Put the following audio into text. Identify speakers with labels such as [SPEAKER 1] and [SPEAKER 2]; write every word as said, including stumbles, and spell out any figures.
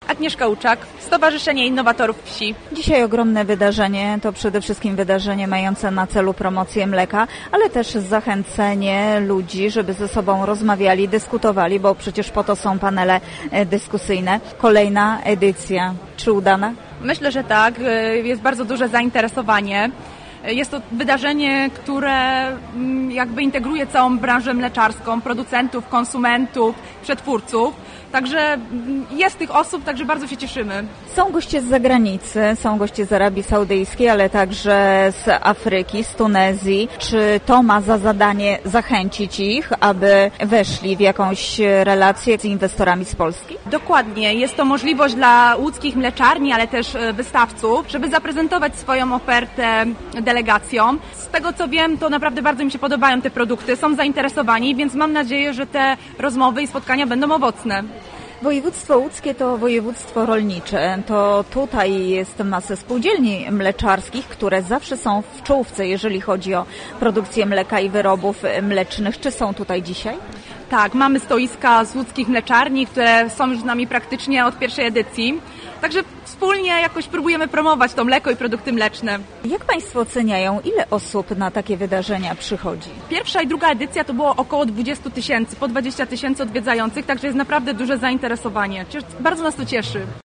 [SPEAKER 1] Agnieszka Łuczak, Stowarzyszenie Innowatorów Wsi.
[SPEAKER 2] Dzisiaj ogromne wydarzenie, to przede wszystkim wydarzenie mające na celu promocję mleka, ale też zachęcenie ludzi, żeby ze sobą rozmawiali, dyskutowali, bo przecież po to są panele dyskusyjne. Kolejna edycja, czy udana?
[SPEAKER 1] Myślę, że tak. Jest bardzo duże zainteresowanie. Jest to wydarzenie, które jakby integruje całą branżę mleczarską, producentów, konsumentów, przetwórców. Także jest tych osób, także bardzo się cieszymy.
[SPEAKER 2] Są goście z zagranicy, są goście z Arabii Saudyjskiej, ale także z Afryki, z Tunezji. Czy to ma za zadanie zachęcić ich, aby weszli w jakąś relację z inwestorami z Polski?
[SPEAKER 1] Dokładnie. Jest to możliwość dla łódzkich mleczarni, ale też wystawców, żeby zaprezentować swoją ofertę delegacjom. Z tego co wiem, to naprawdę bardzo mi się podobają te produkty, są zainteresowani, więc mam nadzieję, że te rozmowy i spotkania będą owocne.
[SPEAKER 2] Województwo łódzkie to województwo rolnicze. To tutaj jest masę spółdzielni mleczarskich, które zawsze są w czołówce, jeżeli chodzi o produkcję mleka i wyrobów mlecznych. Czy są tutaj dzisiaj?
[SPEAKER 1] Tak, mamy stoiska z łódzkich mleczarni, które są już z nami praktycznie od pierwszej edycji. Także wspólnie jakoś próbujemy promować to mleko i produkty mleczne.
[SPEAKER 2] Jak Państwo oceniają, ile osób na takie wydarzenia przychodzi?
[SPEAKER 1] Pierwsza i druga edycja to było około dwadzieścia tysięcy, po dwadzieścia tysięcy odwiedzających, także jest naprawdę duże zainteresowanie. Bardzo nas to cieszy.